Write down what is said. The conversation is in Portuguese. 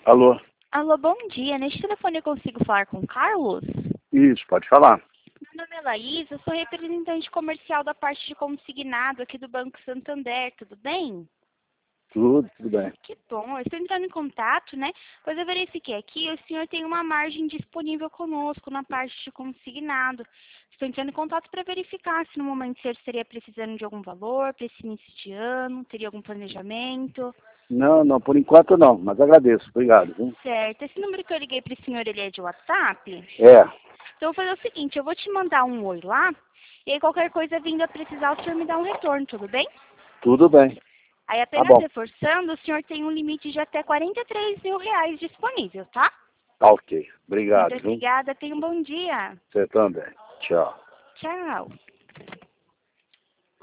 Alô? Alô, bom dia. Neste telefone eu consigo falar com o Carlos? Isso, pode falar. Meu nome é Laís, eu sou representante comercial da parte de consignado aqui do Banco Santander, tudo bem? Tudo bem. Que bom, eu estou entrando em contato, né? Pois eu verifiquei aqui, o senhor tem uma margem disponível conosco na parte de consignado. Estou entrando em contato para verificar se no momento o senhor estaria precisando de algum valor para esse início de ano, teria algum planejamento. Não, por enquanto não, mas agradeço. Obrigado, viu? Certo, esse número que eu liguei para o senhor, ele é de WhatsApp? É, Então eu vou fazer o seguinte, eu vou te mandar um oi lá, e aí qualquer coisa vindo a precisar, o senhor me dá um retorno, tudo bem? tudo bem. Aí Tá apenas bom. reforçando, o senhor tem um limite de até R$ 43.000 disponível, tá? Tá ok. Muito Obrigado, viu? obrigada, tenha um bom dia. Você também. Tchau. Tchau.